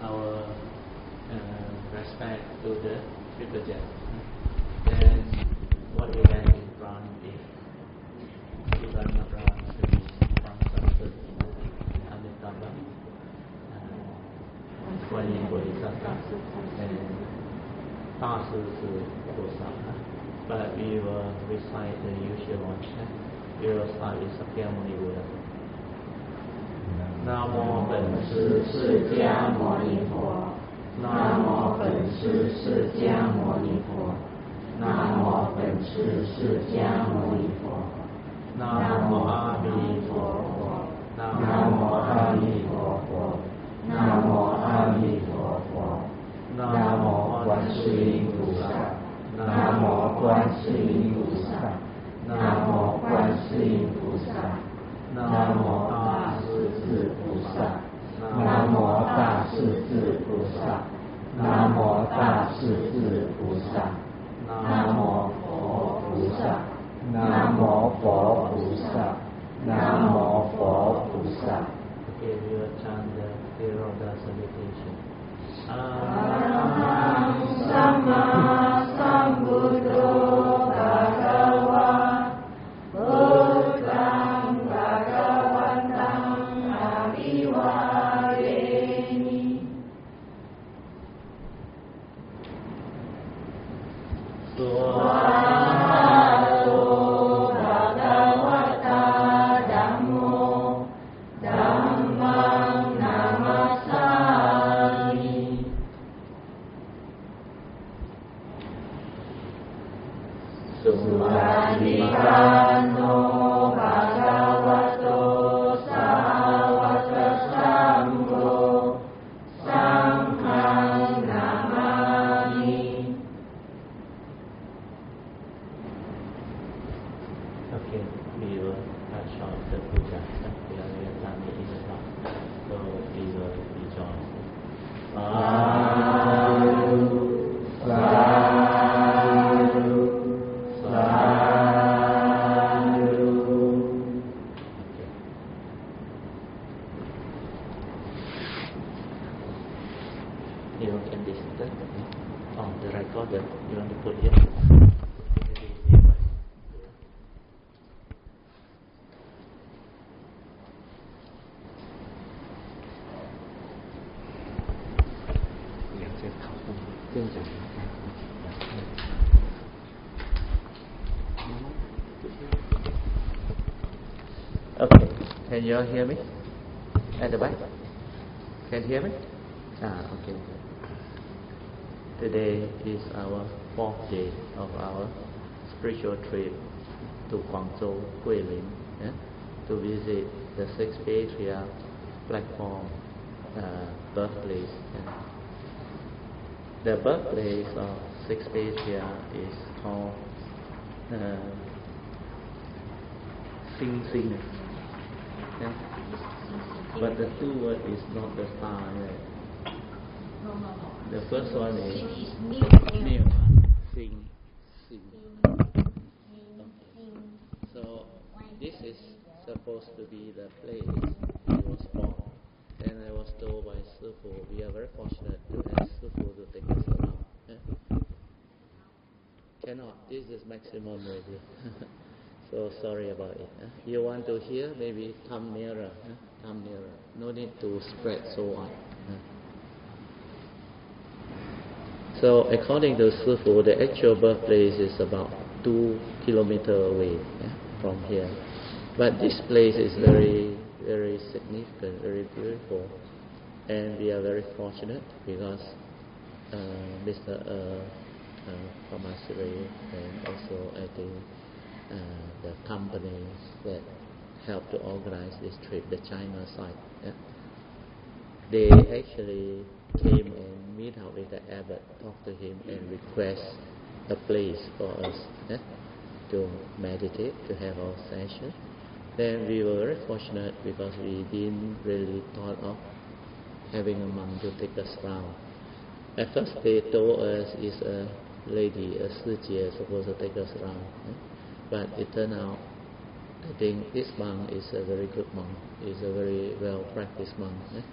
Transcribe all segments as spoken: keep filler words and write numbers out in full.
our uh, respect to the Triple Then what we have in front is Ivan Madras from Sanskrit Amitabha, Kuan Yin Bodhisattva, and Ta Su Su Bodhisattva. But we will recite the usual one. We will start with Sakyamuni Buddha. Namo 本师释迦牟尼佛。Namo 本师释迦牟尼佛。Namo 本师释迦牟尼佛。Namo 阿弥陀佛。Namo 阿弥陀佛。Namo 阿弥陀佛。Namo 观世音菩萨。Namo 观世音菩萨。Namo 观世音菩萨。Namo 大势至菩萨。Namo 大势至菩萨。Namo 大势至菩萨。Namo 佛菩萨。Namo 佛菩萨。Namo 佛菩萨。Okay, we will chant the Theravada salutation. Arahant Samma Sambuddho Bhagava Buddhang Bhagavantam Abhivademi. Swahato Bhagavata Dhammo Dhammang Namasami. Suvadikano Bhagavato Sāvaka Sangho Sanghang Namami. Okay, we will touch on the puja. We are in the Islam, so we will rejoin. Sadhu, sadhu, sadhu. Okay. You can listen to on the recorder. You want to put here. Okay, can you all hear me? At the back? Can you hear me? Ah, okay. Today is our fourth day of our spiritual trip to Guangzhou, Guilin, yeah, to visit the sixth patriarch platform uh, birthplace. Yeah. The birthplace of sixth patriarch is called uh, Sing Sing. Yeah. But the two words is not the star. Right? No, no, no. The first one is New. Sing. Sing. Okay. So this is supposed to be the place he was born. And I was told by Sifu, we are very fortunate to have Sifu to take us around. Yeah? Cannot. This is maximum radio. So sorry about it. Eh? You want to hear? Maybe come nearer. Eh? Come nearer. No need to spread so wide. Eh? So according to Sifu, the actual birthplace is about two kilometers away eh? from here. But this place is very, very significant, very beautiful, and we are very fortunate because uh, Mister Uh, uh, Pamasiri and also I think Uh, the companies that help to organize this trip, the China side, yeah, they actually came and meet up with the abbot, talk to him and request a place for us yeah, to meditate, to have our session. Then we were very fortunate because we didn't really thought of having a monk to take us around. At first they told us it's a lady, a Sijie, supposed to take us around. Yeah? But it turned out, I think this monk is a very good monk. He's a very well-practiced monk. Eh?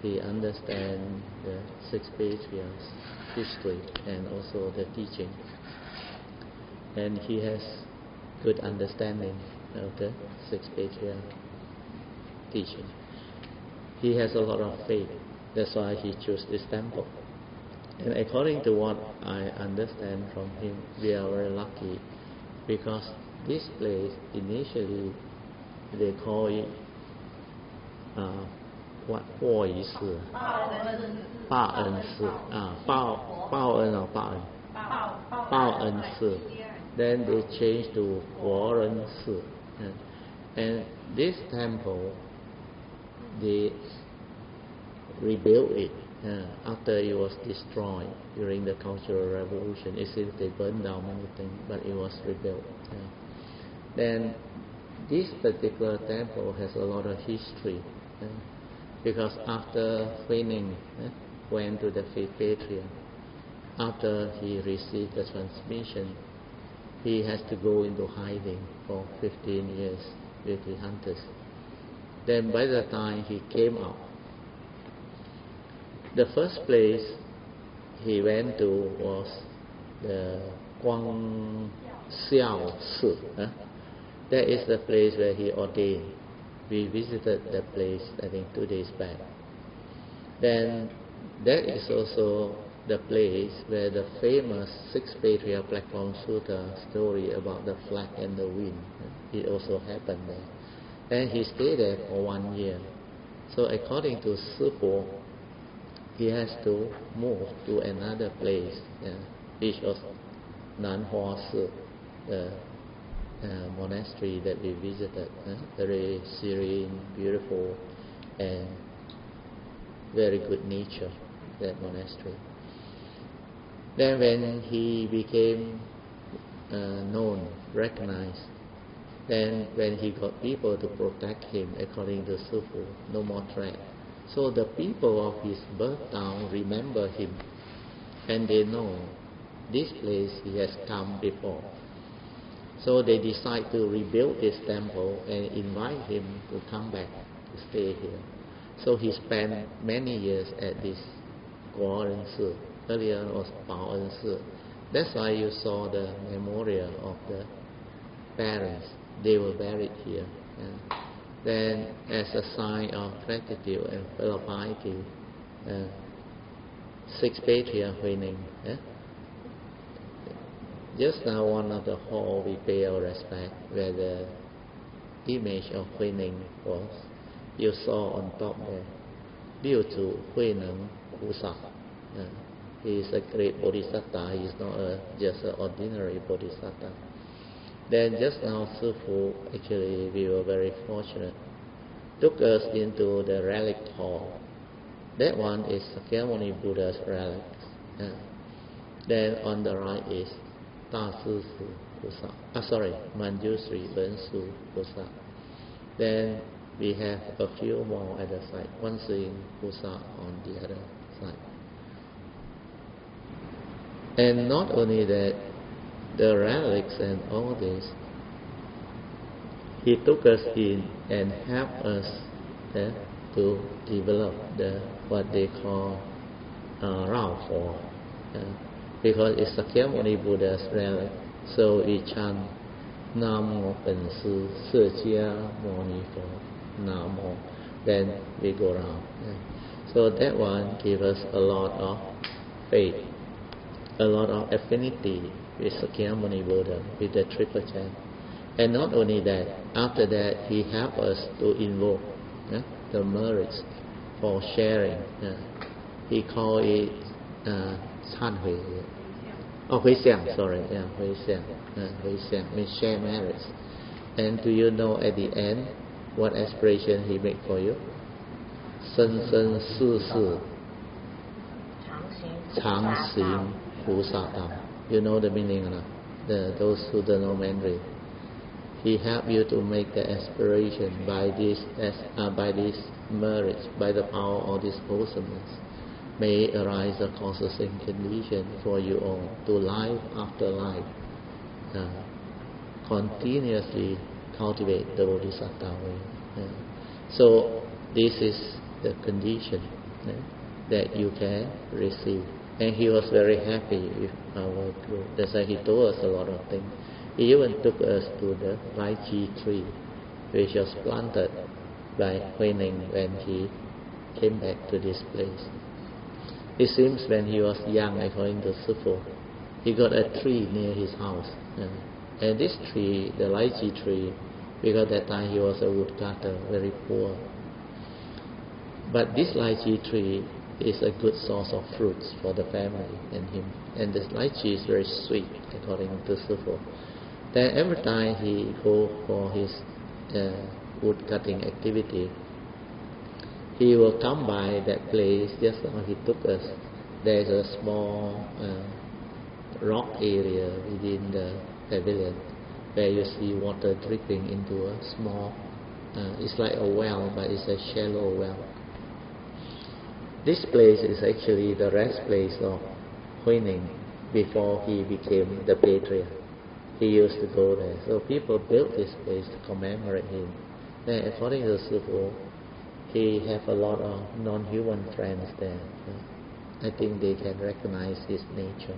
he understands the six patriarchs' history and also the teaching. And he has good understanding of the six patriarchs' teaching. He has a lot of faith. That's why he chose this temple. And according to what I understand from him, we are very lucky because this place initially they call it uh, what 报仪式 报恩寺 uh, 报报恩 or 报恩报恩寺 then they changed to 国人寺 and, and this temple they rebuilt it uh, after it was destroyed during the Cultural Revolution. It seems they burned down many things, but it was rebuilt. Uh, then this particular temple has a lot of history uh, because after Huineng uh, went to the fifth patriarch, after he received the transmission, he has to go into hiding for fifteen years with the hunters. Then by the time he came out, the first place he went to was the Guang Xiao Si. Huh? That is the place where he ordained. We visited that place, I think, two days back. Then that is also the place where the famous Six Patriarch Platform Sutta story about the flag and the wind, it also happened there. And he stayed there for one year. So according to Sifu, he has to move to another place, yeah, which was Nanhua Si, the uh, monastery that we visited, uh, very serene, beautiful, and very good nature, that monastery. Then when he became uh, known, recognized, then when he got people to protect him, according to Sifu, no more threat. So the people of his birth town remember him, and they know this place he has come before. So they decide to rebuild this temple and invite him to come back to stay here. So he spent many years at this Guoren Si. Earlier was Baoen Si. That's why you saw the memorial of the parents. They were buried here. Yeah. Then, as a sign of gratitude and fellow piety, uh, Six Patriarch Huineng. Yeah? Just now, one of the hall we pay our respect, where the image of Huineng was. You saw on top there, Liu Zu Huineng Kusa. Uh, he is a great bodhisattva. He is not a, just an ordinary bodhisattva. Then just now, Sifu, actually, we were very fortunate, took us into the relic hall. That one is Sakyamuni Buddha's relics. Yeah. Then on the right is Ta Si Su Kusa. Ah, sorry, Manjusri Ben Su Kusa. Then we have a few more at the side. One Sing Kusa on the other side. And not only that, the relics and all this, he took us in and helped us uh, to develop the what they call uh, Rao Hua, uh, because it's Sakyamuni Buddha's relic. So we chant Namo Ben Si释Mo Ni Fo Namo. Then we go around. Uh, so that one gave us a lot of faith, a lot of affinity with Sakyamuni Buddha, with the triple chant. And not only that, after that he helped us to invoke yeah, the merits for sharing. Yeah. He called it uh, Chan Hui. Oh, Hui Xiang, sorry, yeah, Hui Xiang. Uh, Hui Xiang means share merits. And do you know at the end what aspiration he made for you? Sen Sen Si Si Chang Xing Hu Sa Dao. You know the meaning or not? The, those who don't know Mandarin. He helped you to make the aspiration by this, uh, by these merits, by the power of this wholesomeness. May arise a causes and condition for you all to life after life. Uh, continuously cultivate the Bodhisattva way. Uh, so this is the condition yeah, that you can receive. And he was very happy with our group. That's why he told us a lot of things. He even took us to the lychee tree, which was planted by Huining when he came back to this place. It seems when he was young, according to Sifu, he got a tree near his house. Uh, and this tree, the lychee tree, because that time he was a woodcutter, very poor. But this lychee tree is a good source of fruits for the family and him. And this lychee is very sweet, according to Sifu. Then every time he go for his uh, wood cutting activity, he will come by that place. Just now he took us. There's a small uh, rock area within the pavilion where you see water dripping into a small, uh, it's like a well, but it's a shallow well. This place is actually the rest place of Huining before he became the patriarch. He used to go there. So people built this place to commemorate him. Then according to Sifu, he have a lot of non-human friends there. I think they can recognize his nature.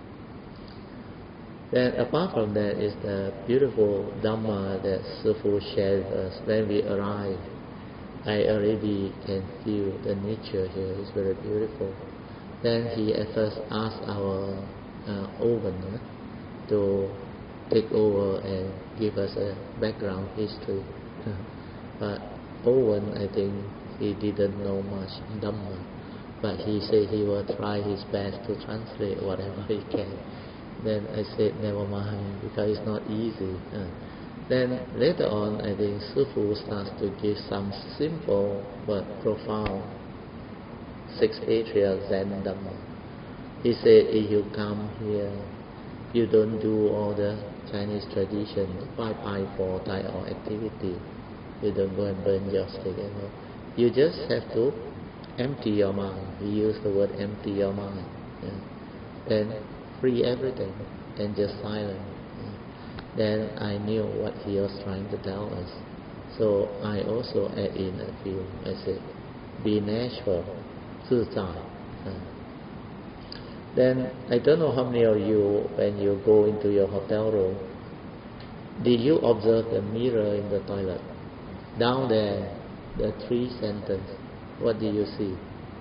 Then apart from that is the beautiful Dhamma that Sifu shared with us. When we arrived, I already can feel the nature here is very beautiful. Then he at first asked our uh, Owen uh, to take over and give us a background history. But Owen, I think he didn't know much Dhamma, but he said he will try his best to translate whatever he can. Then I said, never mind, because it's not easy. Uh, then later on, I think Sifu starts to give some simple but profound six patriarchs Zen Dhamma. He said, if you come here, you don't do all the Chinese tradition, five eye four type of activity. You don't go and burn your stick anymore. You just have to empty your mind. He used the word empty your mind. Yeah. Then free everything and just silent. Yeah. Then I knew what he was trying to tell us. So I also add in a few. I said, be natural, 自在. Uh, then I don't know how many of you, when you go into your hotel room, did you observe the mirror in the toilet? Down there, the three sentence, what do you see?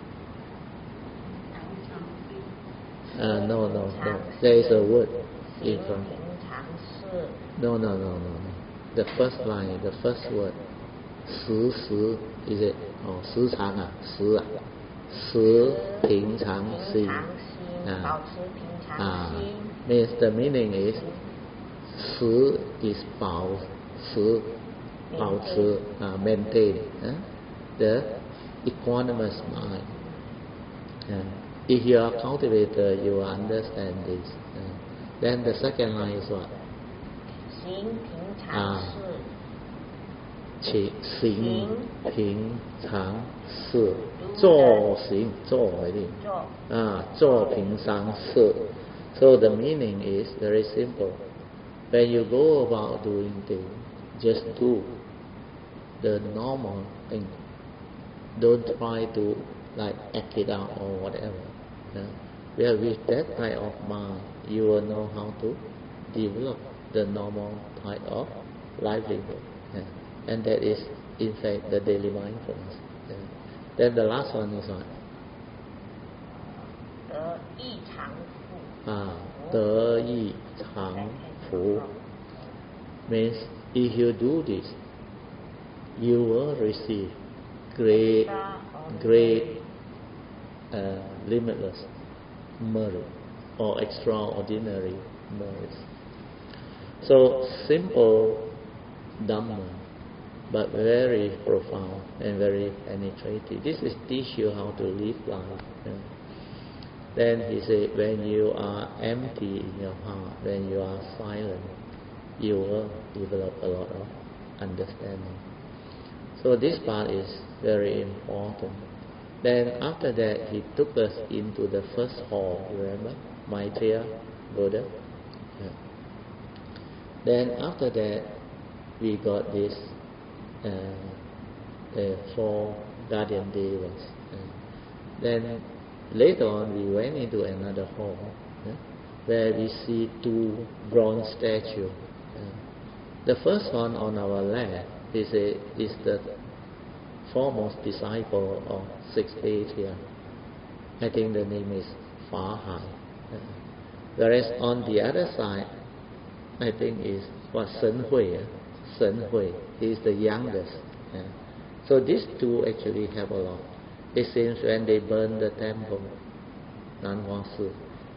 Uh, no, no, no. There is a word in front. No, no, no, no, no. The first line, the first word. 时时 is it? Oh, 时常啊，时啊，时平常心。Ah, ah, means the meaning is 时 is 保持 保持 uh, maintain uh, the equanimous mind. Uh, if you are a cultivator, you will understand this. Uh, then the second line is what? 行平常 Ah, 事行平常事 做行做 I think. 做 Ah, 做平常事. So the meaning is very simple. When you go about doing things, just do the normal thing. Don't try to like act it out or whatever. Yeah. Well, with that type of mind, you will know how to develop the normal type of livelihood. Yeah. And that is, in fact, the daily mindfulness. Yeah. Then the last one is what? 得意常富 Ah, 得意常福 means if you do this, you will receive great, great, uh, limitless merit or extraordinary merits. So simple Dhamma, but very profound and very penetrating. This is teach you how to live life. Yeah. Then he said, when you are empty in your heart, when you are silent, you will develop a lot of understanding. So this part is very important. Then after that, he took us into the first hall, remember? Maitreya Buddha. Yeah. Then after that, we got this, uh, the four guardian devas. Uh, Then later on we went into another hall, yeah, where we see two bronze statues. Yeah. The first one on our left is, a, is the foremost disciple of sixth patriarch. I think the name is Fa Hai. Yeah. Whereas on the other side, I think is what Shen Hui. Yeah? Shen Hui. He is the youngest. Yeah. So these two actually have a lot. It seems when they burned the temple, Nan Hua Su,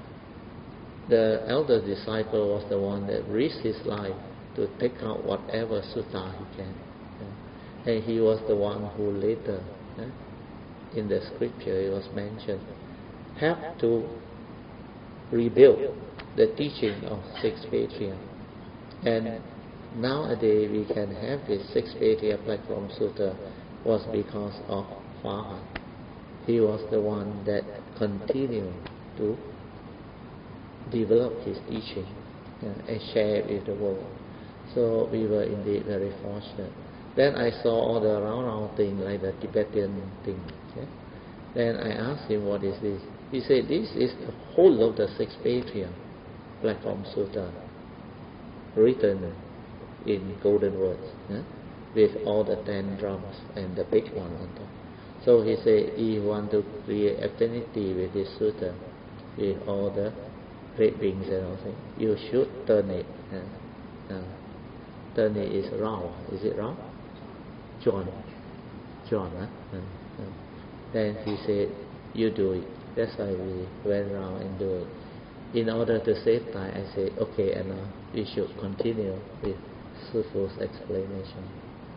the elder disciple was the one that risked his life to take out whatever sutta he can. Yeah. And he was the one who later, yeah, in the scripture it was mentioned, have to rebuild the teaching of six patriarchs. And nowadays we can have this six patriarch platform sutta was because of Fa Hai. He was the one that continued to develop his teaching, yeah, and share it with the world. So we were indeed very fortunate. Then I saw all the round round thing like the Tibetan thing. Yeah? Then I asked him, what is this? He said, this is the whole of the six patriarch platform sutta written in golden words, yeah? With all the ten drums and the big one on top. So he said, if you want to create affinity with this sutta, with all the great beings and all things, you should turn it. Uh, uh, turn it is round. Is it round? John. John. Huh? Uh, uh. Then he said, you do it. That's why we went around and do it. In order to save time, I said, okay, and now we should continue with Sifu's explanation.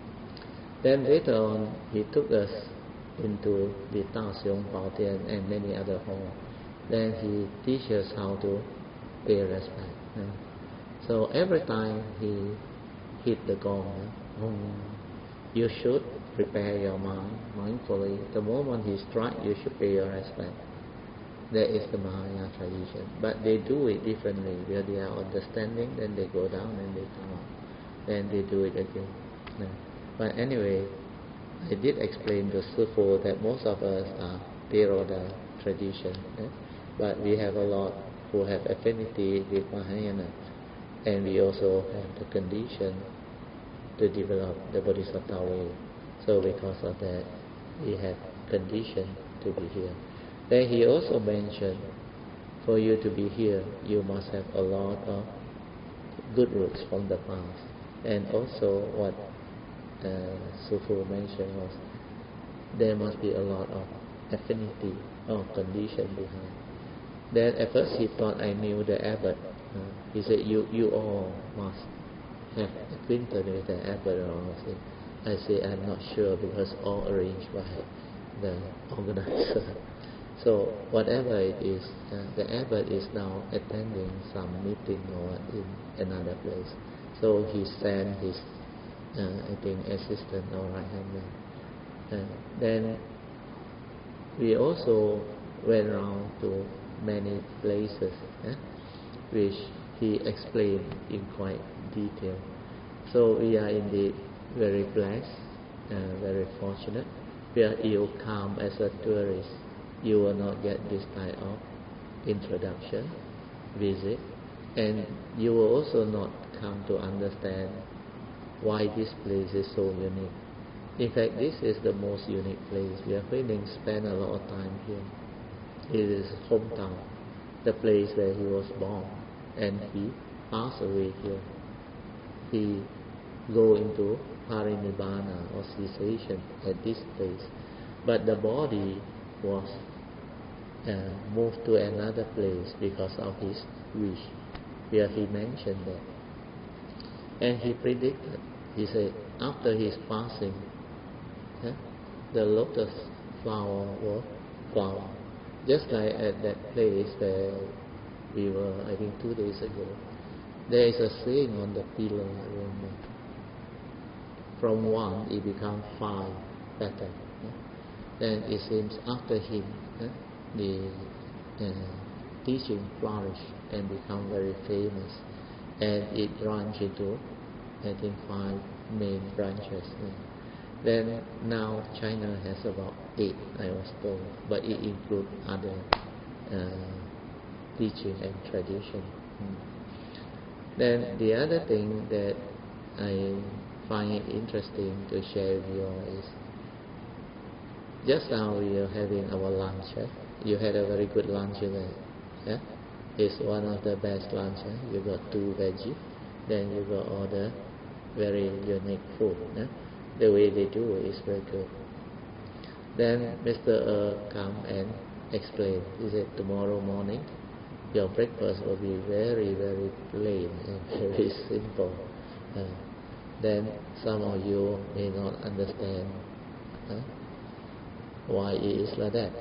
Then later on, he took us into the Tao Xiong Bao Tian and many other halls. Then he teaches us how to pay respect. Yeah. So every time he hit the gong, yeah, um, you should prepare your mind mindfully. The moment he strikes, you should pay your respect. That is the Mahayana tradition. But they do it differently. Where they are understanding, then they go down and they come up. Then they do it again. Yeah. But anyway, I did explain to Sifu that most of us are Theravada tradition, eh? But we have a lot who have affinity with Mahayana, and we also have the condition to develop the Bodhisattva way. So because of that, we have condition to be here. Then he also mentioned, for you to be here, you must have a lot of good roots from the past. And also what uh, Sifu mentioned was, there must be a lot of affinity or condition behind. Then at first he thought I knew the abbot. Uh, he said, you you all must have acquainted with the abbot or something. I say, I'm not sure because all arranged by the organizer. So whatever it is, uh, the abbot is now attending some meeting or in another place. So he sent his, uh, I think, assistant or right hand man. Uh, then we also went around to many places, eh, which he explained in quite detail. So we are indeed very blessed, uh, very fortunate. Where you come as a tourist, you will not get this type of introduction, visit, and you will also not come to understand why this place is so unique. In fact, this is the most unique place. We are willing to spend a lot of time here. It is his hometown, the place where he was born, and he passed away here. He go into parinibbana or cessation at this place, but the body was uh, moved to another place because of his wish. Where he mentioned that, and he predicted. He said after his passing, yeah, the lotus flower will flower. Just like at that place where we were, I think two days ago, there is a saying on the pillar, I remember. From one, it becomes five better. Yeah? Then it seems after him, yeah, the uh, teaching flourished and become very famous, and it branched into, I think, five main branches. Yeah? Then now China has about eight, I was told, but it includes other uh, teaching and tradition. Mm. Then the other thing that I find it interesting to share with you all is, just now we are having our lunch. Eh? You had a very good lunch today. Yeah? It's one of the best lunch. Eh? You got two veggie, then you got all the very unique food. Eh? The way they do it is very good. Then Mister Uh come and explain. He said tomorrow morning your breakfast will be very very plain and very simple. Uh, then some of you may not understand uh, why it is like that.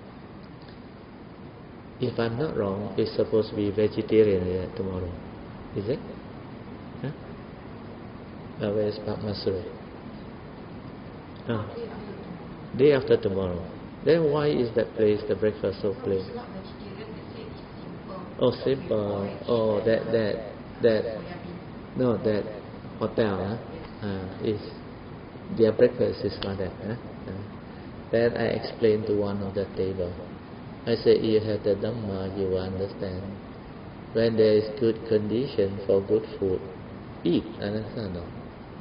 If I'm not wrong, it's supposed to be vegetarian uh, tomorrow. Is it? Huh? Uh, where is Pak Masuri? Ah. Day after tomorrow. Then why is that place, the breakfast so plain? It's not vegetarian, they say it's simple. Oh, simple. Oh, that, that, that, no, that hotel, huh? Uh, is, their breakfast is like that, huh? Uh, then I explained to one of the table. I said, you have the Dhamma, you will understand. When there is good condition for good food, eat, understand? No?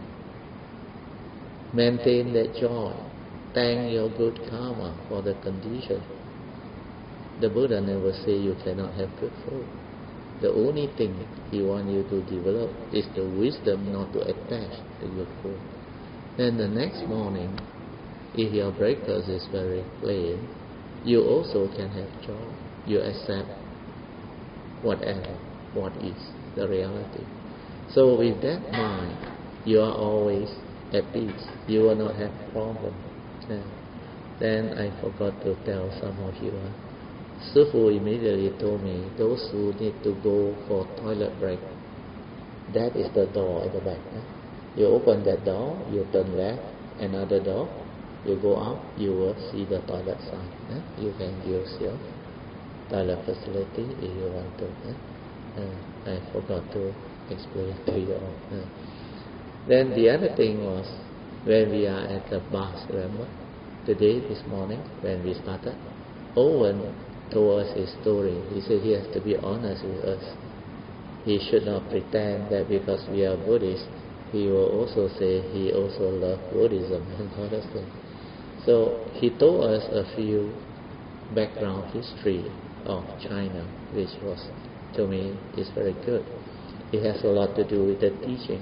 Maintain that joy. Thank your good karma for the condition. The Buddha never say you cannot have good food. The only thing he wants you to develop is the wisdom not to attach to good food. Then the next morning, if your breakfast is very plain, you also can have joy. You accept whatever, what is the reality. So with that mind, you are always at peace. You will not have problem. Yeah. Then I forgot to tell some of you. Uh, Sifu immediately told me, those who need to go for toilet break, that is the door at the back. Eh? You open that door, you turn left, another door, you go out, you will see the toilet sign. Eh? You can use your toilet facility if you want to. Eh? Uh, I forgot to explain to you all. Eh? Then the other thing was, when we are at the bus, remember? Today, this morning, when we started, Owen told us his story. He said he has to be honest with us. He should not pretend that because we are Buddhists, he will also say he also loves Buddhism and other things. So he told us a few background history of China, which was, to me, is very good. It has a lot to do with the teaching.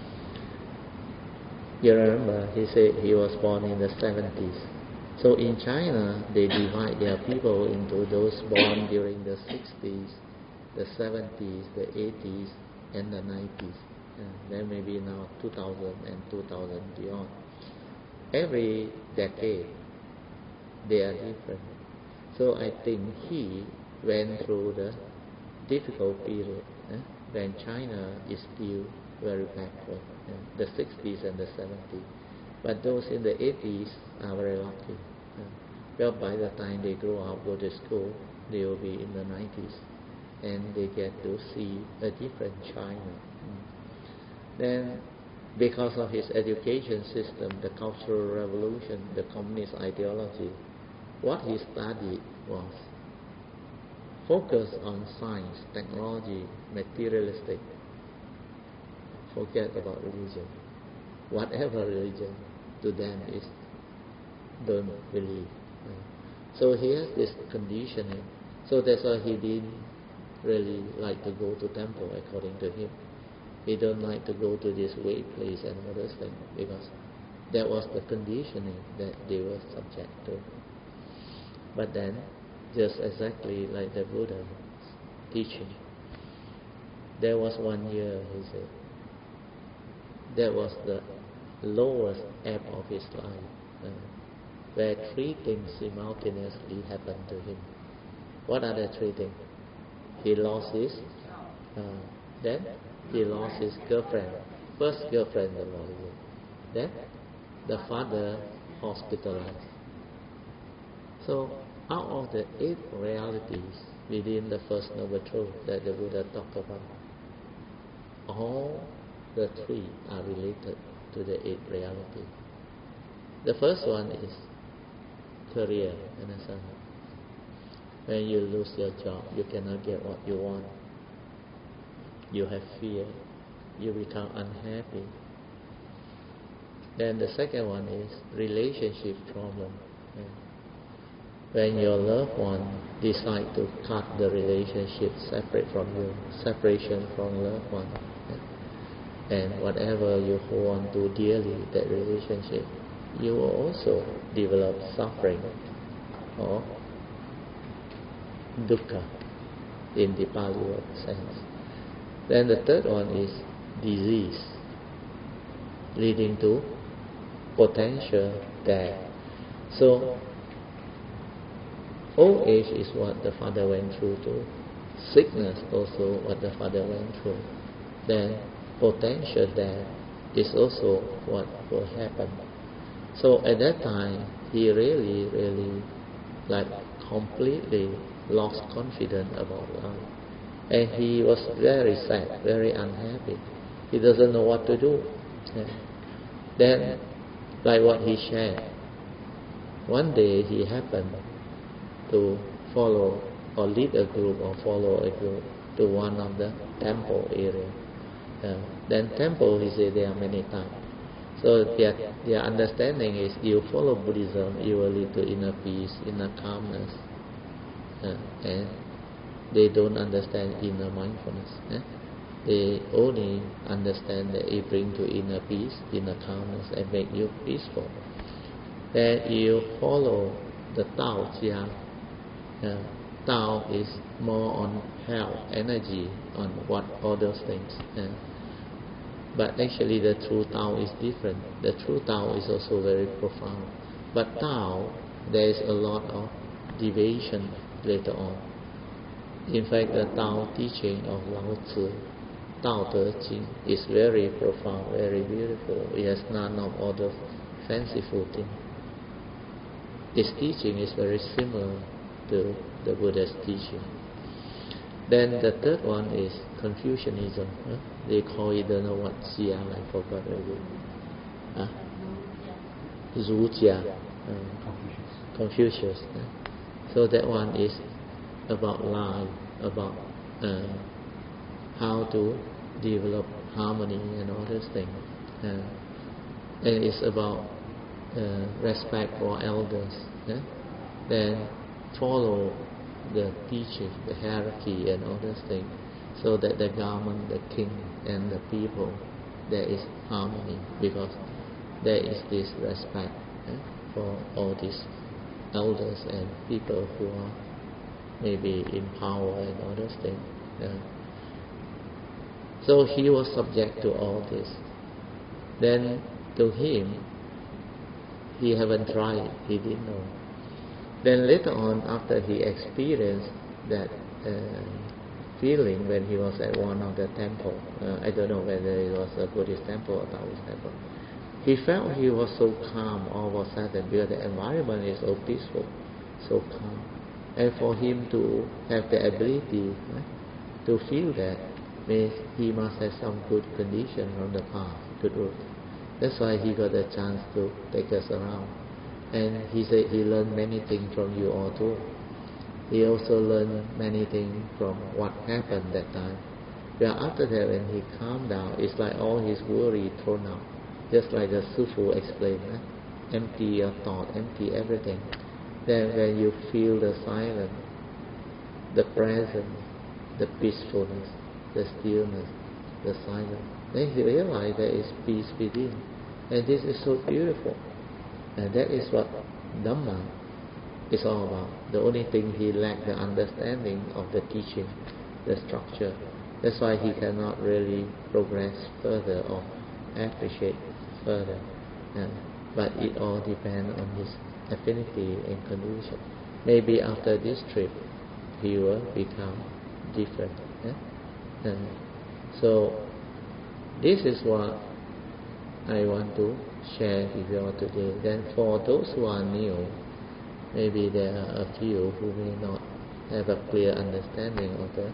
You remember, he said he was born in the seventies. So in China, they divide their people into those born during the sixties, the seventies, the eighties, and the nineties. And then maybe now two thousand and two thousand beyond. Every decade, they are different. So I think he went through the difficult period eh, when China is still very backward, eh, the sixties and the seventies. But those in the eighties are very lucky. Eh. Well, by the time they grow up, go to school, they will be in the nineties, and they get to see a different China. Mm. Then, because of his education system, the Cultural Revolution, the communist ideology, what he studied was focus on science, technology, materialistic. Forget about religion. Whatever religion to them is, don't believe. So he has this conditioning. So that's why he didn't really like to go to temple, according to him. He don't like to go to this way place and all those things, because that was the conditioning that they were subject to. But then, just exactly like the Buddha teaching, there was one year, he said, that was the lowest ebb of his life, uh, where three things simultaneously happened to him. What are the three things? He lost his, uh, then he lost his girlfriend. First girlfriend, the Lord. Then the father hospitalized. So out of the eight realities within the First Noble Truth that the Buddha talked about, all the three are related to the eight realities. The first one is career. Understand? When you lose your job, you cannot get what you want. You have fear. You become unhappy. Then the second one is relationship problem. When your loved one decide to cut the relationship, separate from you, separation from loved one, and whatever you hold on to dearly, that relationship, you will also develop suffering or dukkha in the Pali word sense. Then the third one is disease, leading to potential death. So old age is what the father went through too. Sickness also what the father went through. Then potential death is also what will happen. So at that time, he really, really, like completely lost confidence about life. And he was very sad, very unhappy. He doesn't know what to do. Yeah. Then, like what he shared, one day he happened to follow or lead a group or follow a group to one of the temple area. Uh, then temple, he said, there are many types. So their, their understanding is you follow Buddhism, you will lead to inner peace, inner calmness. Uh, and they don't understand inner mindfulness. Eh? They only understand that it brings to inner peace, inner calmness, and make you peaceful. Then you follow the Tao Jia. Uh, Tao is more on health, energy, on what all those things. Uh, but actually the true Tao is different. The true Tao is also very profound. But Tao, there is a lot of deviation later on. In fact, the Tao teaching of Lao Tzu, Tao Te Ching, is very profound, very beautiful. It has none of all those fanciful things. Its teaching is very similar to the Buddha's teaching. Then the third one is Confucianism. Huh? They call it, I don't know what Jia, I forgot already. Huh? Zhu Jia. Uh, Confucius. Huh? So that one is about life, about uh, how to develop harmony and all those things. Uh, and it's about uh, respect for elders. Yeah? Then follow the teaching, the hierarchy and all those things, so that the government, the king and the people, there is harmony, because there is this respect yeah, for all these elders and people who are maybe in power and all those things. Yeah. So he was subject to all this. Then to him, he haven't tried, he didn't know. Then later on, after he experienced that uh, feeling when he was at one of the temple, uh, I don't know whether it was a Buddhist temple or Taoist temple, he felt he was so calm all of a sudden, because the environment is so peaceful, so calm. And for him to have the ability right, to feel that, means he must have some good condition from the past, good root. That's why he got a chance to take us around. And he said he learned many things from you all too. He also learned many things from what happened that time. But after that, when he calmed down, it's like all his worry thrown out. Just like the Sufu explained, right? Empty your thought, empty everything. Then when you feel the silence, the presence, the peacefulness, the stillness, the silence, then he realized there is peace within. And this is so beautiful. And that is what Dhamma is all about. The only thing he lacked the understanding of the teaching, the structure. That's why he cannot really progress further or appreciate further. Yeah. But it all depends on his affinity and condition. Maybe after this trip, he will become different. Yeah? And so this is what I want to share with you all today. Then for those who are new, maybe there are a few who may not have a clear understanding of the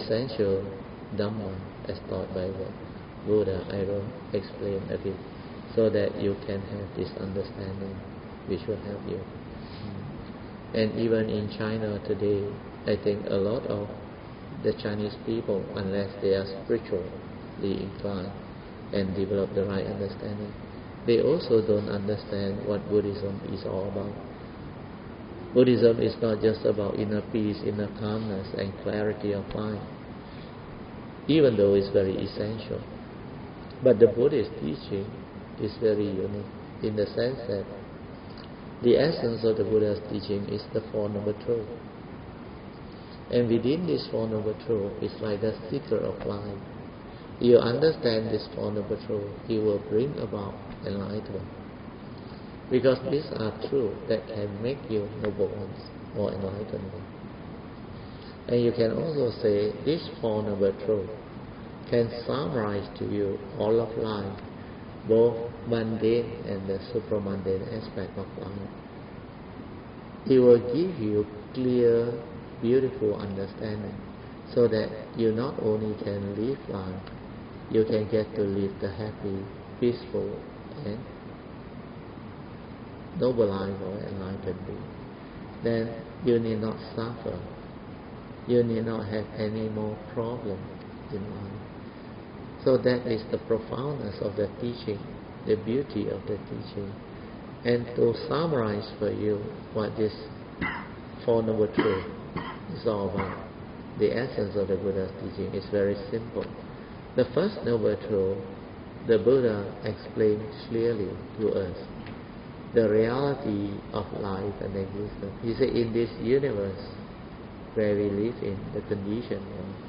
essential Dhamma as taught by the Buddha. I will explain a bit. so that you can have this understanding, which will help you. And even in China today, I think a lot of the Chinese people, unless they are spiritually inclined and develop the right understanding, they also don't understand what Buddhism is all about. Buddhism is not just about inner peace, inner calmness and clarity of mind, even though it's very essential. But the Buddhist teaching is very unique in the sense that the essence of the Buddha's teaching is the Four Noble Truths. And within this Four Noble Truths, it's like the secret of life. You understand this Four Noble Truths, it will bring about enlightenment. Because these are truths that can make you noble ones or enlightened ones. And you can also say this Four Noble Truths can summarize to you all of life, both mundane and the supramundane aspect of life. It will give you clear, beautiful understanding, so that you not only can live life, you can get to live the happy, peaceful, and noble life or enlightened being. Then you need not suffer. You need not have any more problems in life. So that is the profoundness of the teaching, the beauty of the teaching. And to summarize for you what this Four Noble Truths is all about, the essence of the Buddha's teaching is very simple. The first Noble Truth, the Buddha explained clearly to us the reality of life and existence. He said, in this universe where we live in, the condition of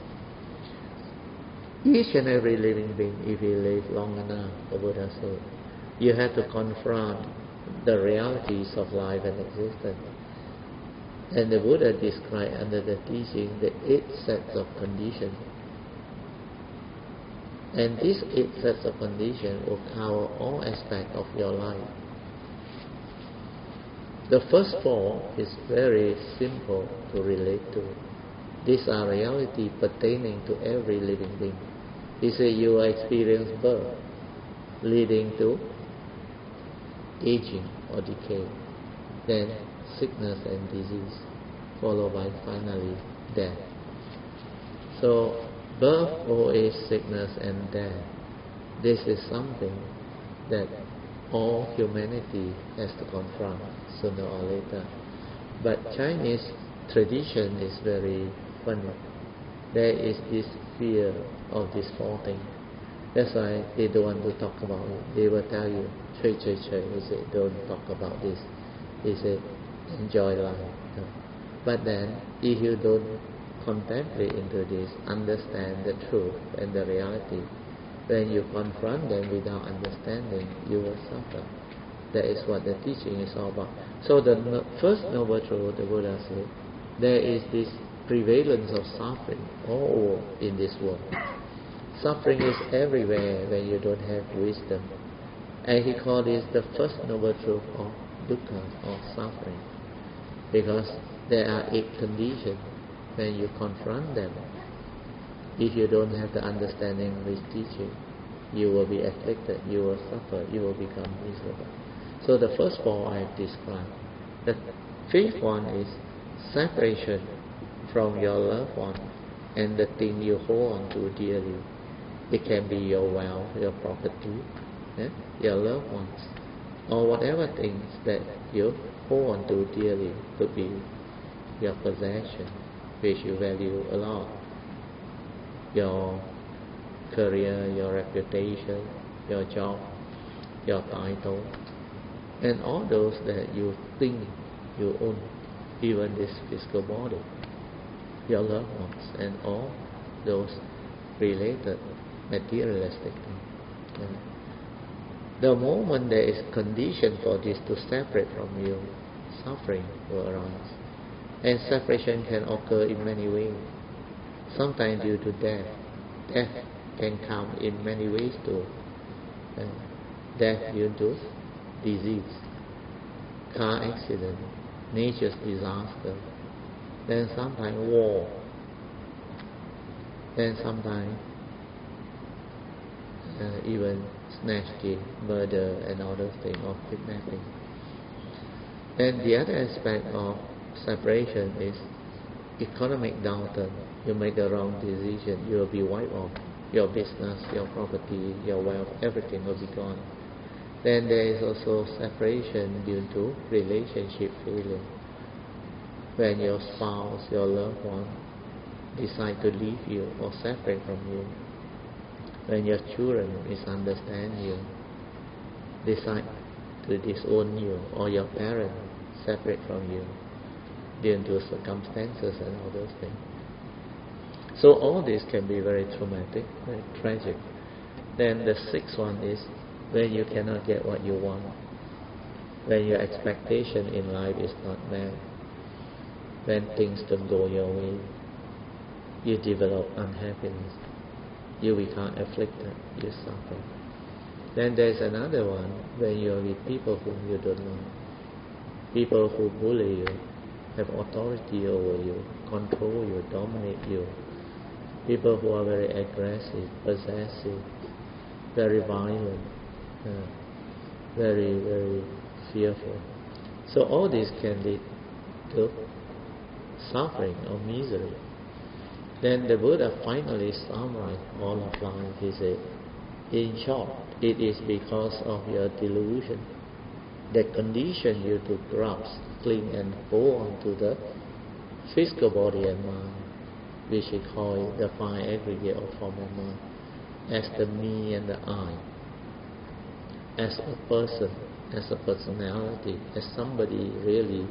each and every living being, if you live long enough, the Buddha said, you have to confront the realities of life and existence. And the Buddha described under the teaching the eight sets of conditions. And these eight sets of conditions will cover all aspects of your life. The first four is very simple to relate to. These are reality pertaining to every living being. He said you experience birth, leading to aging or decay, then sickness and disease, followed by finally death. So birth, old age, sickness and death, this is something that all humanity has to confront sooner or later. But Chinese tradition is very funny. There is this fear of this four things. That's why they don't want to talk about it. They will tell you, chui chui chui. They say, don't talk about this. They say, enjoy life. But then, if you don't contemplate into this, understand the truth and the reality, when you confront them without understanding, you will suffer. That is what the teaching is all about. So the no, first Noble Truth, the Buddha said, there is this prevalence of suffering all over in this world. Suffering is everywhere when you don't have wisdom. And he called this the first Noble Truth of dukkha, or suffering. Because there are eight conditions. When you confront them, if you don't have the understanding of this teaching, you will be afflicted, you will suffer, you will become miserable. So the first four I have described. The fifth one is separation from your loved one and the thing you hold on to dearly. It can be your wealth, your property, eh? your loved ones, or whatever things that you hold on to dearly. Could be your possession, which you value a lot, your career, your reputation, your job, your title, and all those that you think you own, even this physical body, your loved ones, and all those related materialistic things. Yeah. The moment there is condition for this to separate from you, suffering will arise. And separation can occur in many ways. Sometimes due to death. Death can come in many ways too. Uh, death due to disease, car accident, nature's disaster, then sometimes war, then sometimes uh, even snatching, murder, and other things, or kidnapping. And the other aspect of separation is economic downturn. You make the wrong decision, you will be wiped off. Your business, your property, your wealth, everything will be gone. Then there is also separation due to relationship failure. When your spouse, your loved one, decide to leave you or separate from you. When your children misunderstand you, decide to disown you, or your parents separate from you due to circumstances and all those things. So all this can be very traumatic, very tragic. Then the sixth one is when you cannot get what you want, when your expectation in life is not met, when things don't go your way, you develop unhappiness, you become afflicted, you suffer. Then there's another one when you're with people whom you don't know, people who bully you, have authority over you, control you, dominate you, people who are very aggressive, possessive, very violent, uh, very, very fearful. So all this can lead to suffering or misery. Then the Buddha finally summarized all of life. He said, in short, it is because of your delusion that condition you to grasp, cling and hold on to the physical body and mind, which we call the five aggregate of form and mind, as the me and the I, as a person, as a personality, as somebody really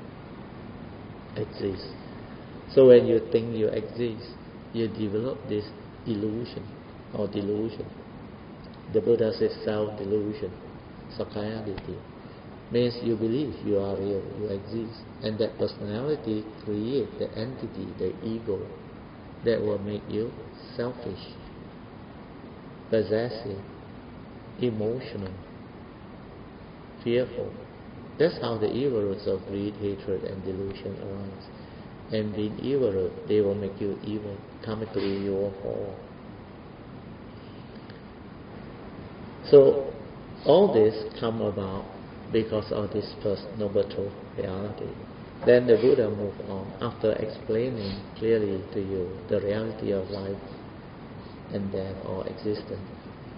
exists. So when you think you exist, you develop this illusion or delusion. The Buddha says self-delusion, sakkayaditthi, means you believe you are real, you exist, and that personality creates the entity, the ego, that will make you selfish, possessive, emotional, fearful. That's how the evil roots of greed, hatred, and delusion arise. And being evil root, they will make you evil. Karmically, you will fall. So, all this come about because of this first noble truth, reality. Then the Buddha moved on after explaining clearly to you the reality of life and death or existence.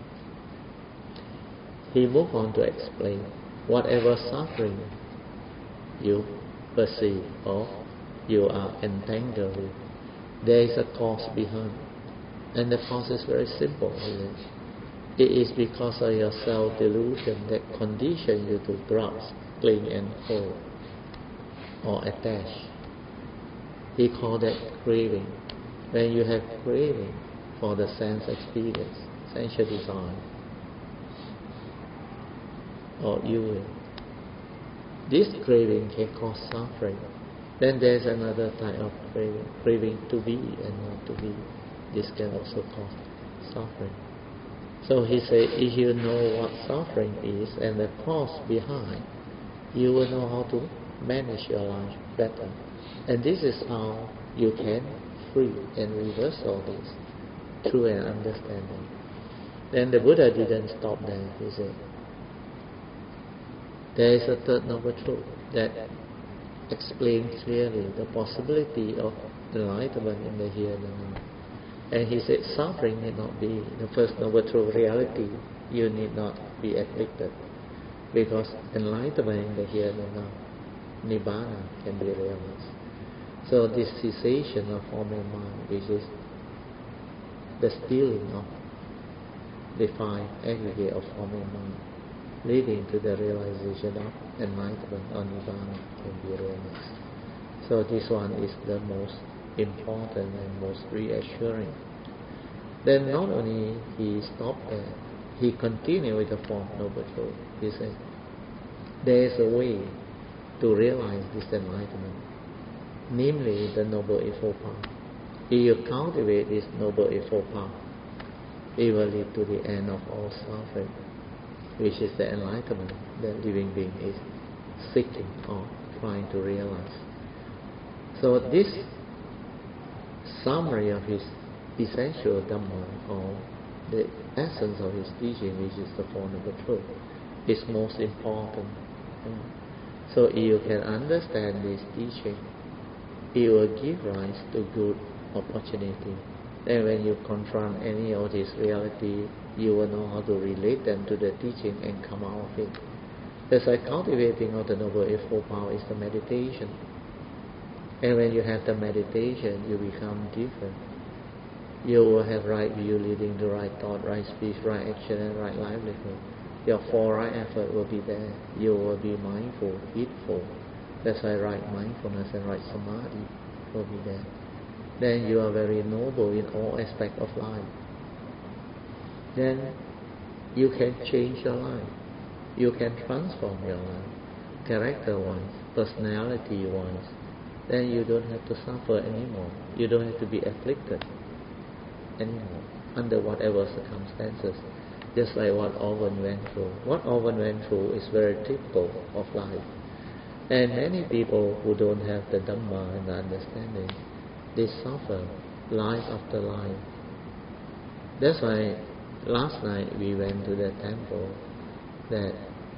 He moved on to explain whatever suffering you perceive or you are entangled with, there is a cause behind. And the cause is very simple. It is because of your self-delusion that condition you to grasp, cling and hold, or attach. He called that craving. When you have craving for the sense experience, sensual desire, or evil, this craving can cause suffering. Then there's another type of craving, craving to be and not to be. This can also cause suffering. So he said, if you know what suffering is and the cause behind, you will know how to manage your life better. And this is how you can free and reverse all this through an understanding. Then the Buddha didn't stop there. He said, there is a third noble truth that explains clearly the possibility of enlightenment in the here and the now. And he said, suffering need not be the first noble truth reality. You need not be afflicted, because enlightenment in the here and the now, nibbana, can be realized. So this cessation of form and mind, which is the stealing of the five aggregate of form and mind, leading to the realization of enlightenment or nibbana, can be realized. So this one is the most important and most reassuring. Then not only he stopped there, he continued with the fourth noble truth. He said, there is a way to realize this enlightenment, namely the Noble Eightfold Path. If you cultivate this Noble Eightfold Path, it will lead to the end of all suffering, which is the enlightenment that living being is seeking or trying to realize. So this summary of his essential Dhamma or the essence of his teaching, which is the Four Noble Truths, is most important. So if you can understand this teaching, it will give rise to good opportunity. And when you confront any of this reality, you will know how to relate them to the teaching and come out of it. That's why cultivating of the Noble Eightfold Path is the meditation. And when you have the meditation, you become different. You will have right view leading to right thought, right speech, right action, and right livelihood. Your four right effort will be there. You will be mindful, heedful. That's why right mindfulness and right samadhi will be there. Then you are very noble in all aspects of life. Then you can change your life. You can transform your life, character-wise, personality-wise. Then you don't have to suffer anymore. You don't have to be afflicted anymore under whatever circumstances. Just like what Owen went through. What Owen went through is very typical of life. And many people who don't have the Dhamma and the understanding, they suffer life after life. That's why last night we went to the temple that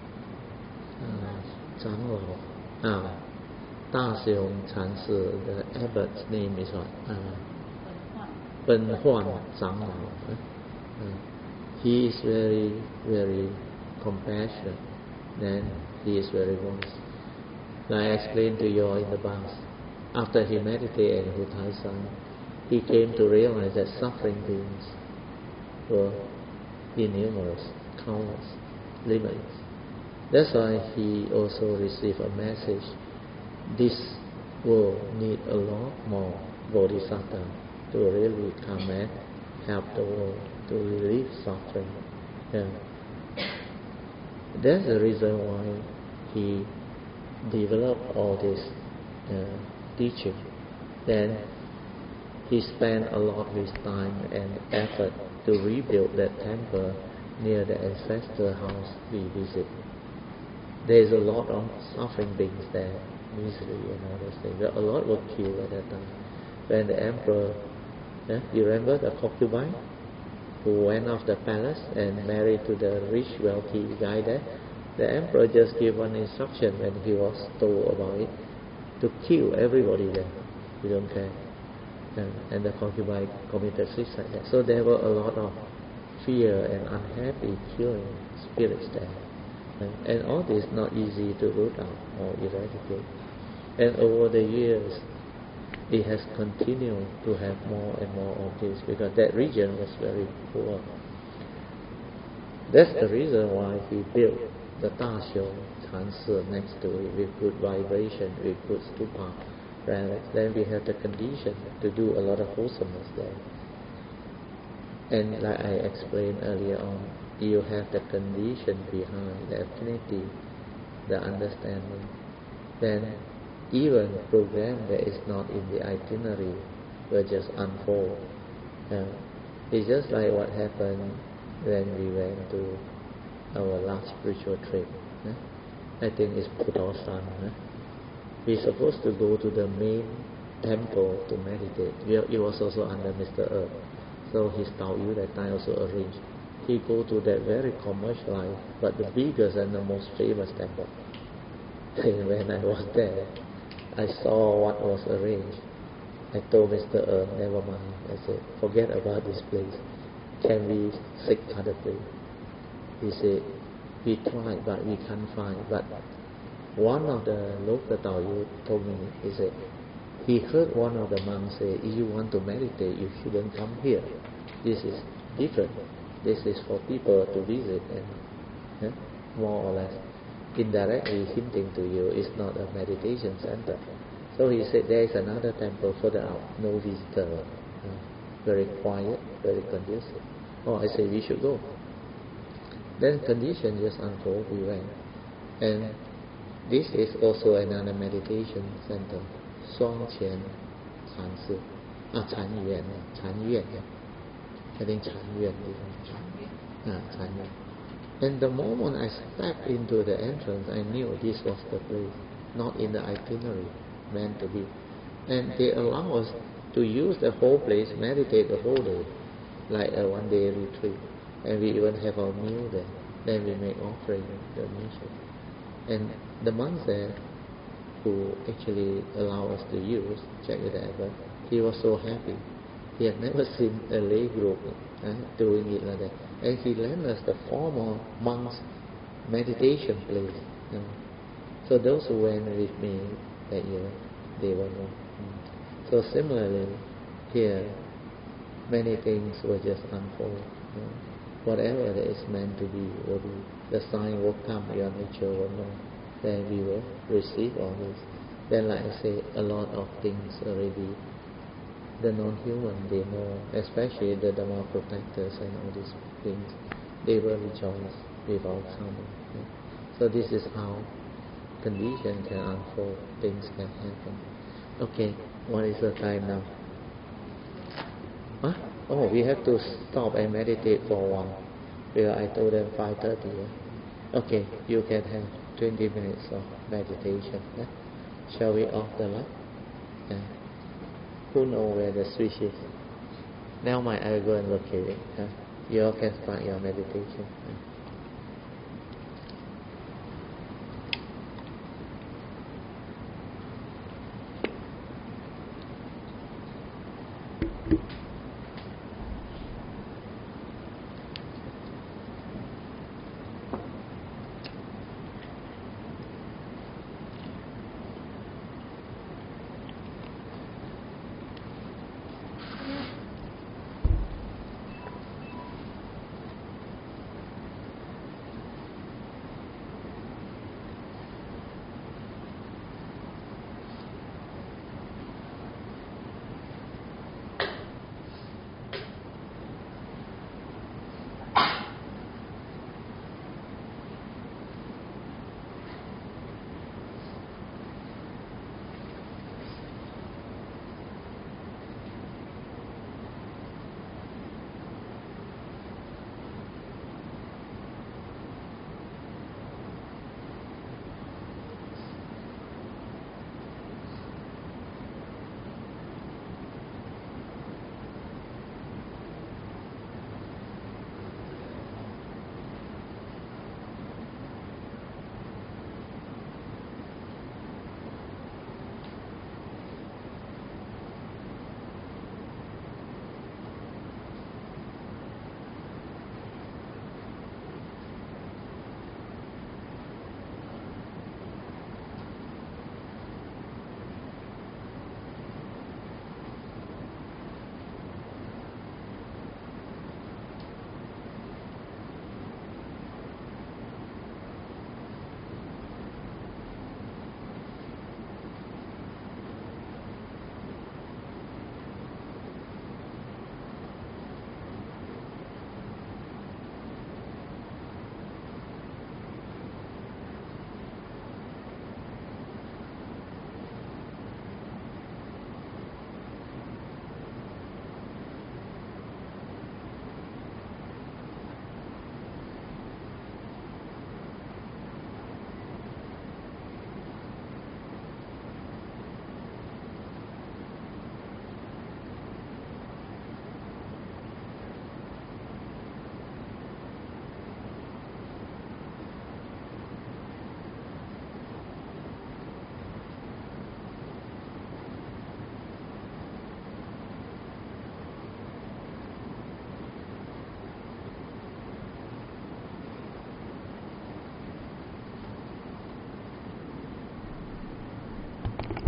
uh, Changlao, uh, Da Xiong Chansi, the abbot's name is what? Uh, Ben Huan Changlao. Uh, he is very, very compassionate, and he is very wise. Like I explained to you all in the past, after he meditated in Hutaisan, he came to realize that suffering beings were innumerous, countless, limitless. That's why he also received a message: this world needs a lot more bodhisattva to really come and help the world to relieve suffering. Yeah. That's the reason why he developed all this uh, teaching. Then he spent a lot of his time and effort to rebuild that temple near the ancestor house we visit. There's a lot of suffering beings there, misery and all those things. A lot were killed at that time. When the emperor, eh, you remember the concubine who went off the palace and married to the rich, wealthy guy there? The emperor just gave one instruction when he was told about it, to kill everybody there. We don't care. And, and the concubine committed suicide there. So there were a lot of fear and unhappy killing spirits there. And, and all this not easy to root out or eradicate. And over the years, it has continued to have more and more of this because that region was very poor. That's the reason why he built the Da Xiong Chansi next to it with good vibration, with good stupa. Right? Then we have the condition to do a lot of wholesomeness there. And like I explained earlier on, you have the condition behind, the affinity, the understanding. Then even program that is not in the itinerary will just unfold. Uh, it's just like what happened when we went to our last spiritual trip. Uh, I think it's Pudosan. Uh, we're supposed to go to the main temple to meditate. It was also under Mister Earth. So his Tao Yu that time also arranged. He go to that very commercialized, but the biggest and the most famous temple. And when I was there, I saw what was arranged. I told Mister Earth, never mind. I said, forget about this place. Can we seek other place? He said, we tried, but we can't find. But one of the local Tao Yu told me, he said, he heard one of the monks say, if you want to meditate, you shouldn't come here. This is different. This is for people to visit and eh, more or less indirectly hinting to you it's not a meditation center. So he said there is another temple further out, no visitor, uh, very quiet, very conducive. Oh, I said we should go. Then condition just unfold, we went. And this is also another meditation center, Shuangqian Chansi, ah, Chan Yuan, Chan Yuan, I think Chan Yuan, ah, Chan Yuan. And the moment I stepped into the entrance, I knew this was the place, not in the itinerary, meant to be. And they allow us to use the whole place, meditate the whole day. like a one day retreat, and we even have our meal there. Then we make offering the mission. And the monks there, who actually allow us to use Jack the Dapper, he was so happy. He had never seen a lay group uh, doing it like that. And he lent us the formal monks meditation place. You know. So those who went with me that year, they were not. So similarly, here, many things will just unfold. You know. Whatever that is meant to be will be. The sign will come, your nature will know. Then we will receive all this. Then, like I say, a lot of things already, the non-human, they know, especially the Dhamma protectors and all these things, they will rejoice without coming. Yeah. So this is how condition can unfold, things can happen. Okay, what is the time now? Huh? Oh, we have to stop and meditate for a while. Because I told them five thirty. Yeah? Okay, you can have twenty minutes of meditation. Yeah? Shall we off the light? Yeah. Who knows where the switch is? Now my I will go and locate it. Yeah? You all can start your meditation. Yeah?